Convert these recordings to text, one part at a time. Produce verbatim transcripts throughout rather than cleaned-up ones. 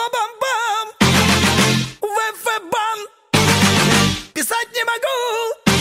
Снова бам-бам, ВФ-бан. Писать не могу,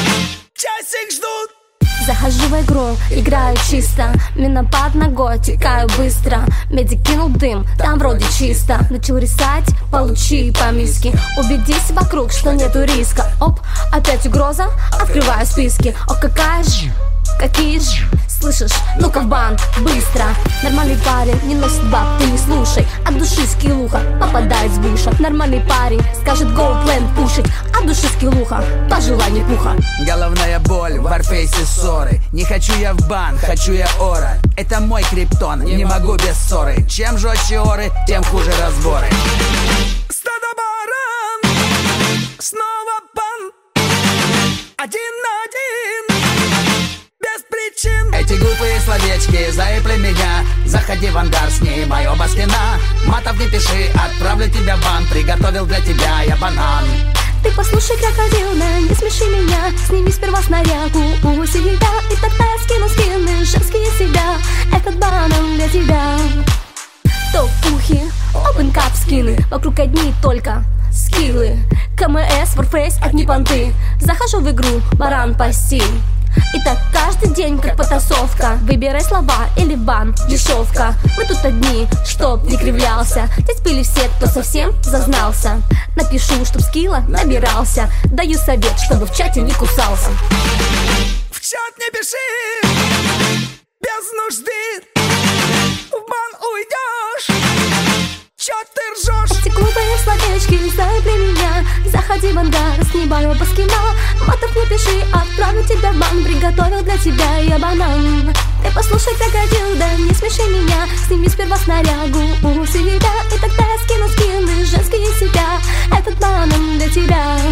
часик ждут. Захожу в игру, играю чисто. Минопад ногой, текаю быстро. Медик кинул дым, там вроде чисто. Начал рисать, получи по миске. Убедись вокруг, что нету риска. Оп, опять угроза, открываю списки. О, какая ж, какие ж. Слышишь, ну-ка в бан, быстро. Нормальный парень не носит баб, ты не слушай. От души скиллуха попадает с буша. Нормальный парень скажет go plan пушить. От души скиллуха, по желанию пуха. Головная боль, варфейсе ссоры. Не хочу я в бан, хочу я ора. Это мой криптон, не могу без ссоры. Чем жестче оры, тем хуже разборы. Стадо баран, снова бан. Один на один, без причин. Эти глупые словечки заепли меня. Заходи в ангар, с ней моя спина. Матов не пиши, отправлю тебя в бан. Приготовил для тебя я банан. Ты послушай, крокодил, да не смеши меня. Сними сперва снарягу у себя, и тогда я скину скины женские себя. Этот банан для тебя. Топ-пухи, опенкап скины. Вокруг одни только скиллы. КМС, Warface, одни понты. Захожу в игру, баран пасти. И так каждый день, как потасовка. Выбирай слова или бан, дешевка. Мы тут одни, чтоб не кривлялся. Здесь были все, кто совсем зазнался. Напишу, чтоб скилла набирался. Даю совет, чтобы в чате не кусался. В чат не пиши, без нужды. В бан уйдешь, чё ты ржешь? Эти глупые словечки заебли меня. Заходи в ангар, снимаю оба скина. Матов не пиши, отправлю тебя в бан. Приготовил для тебя я банан. Ты послушай, крокодил, да не смеши меня. Сними сперва снарягу у себя, и тогда я скину скины женские себя. Этот банан для тебя.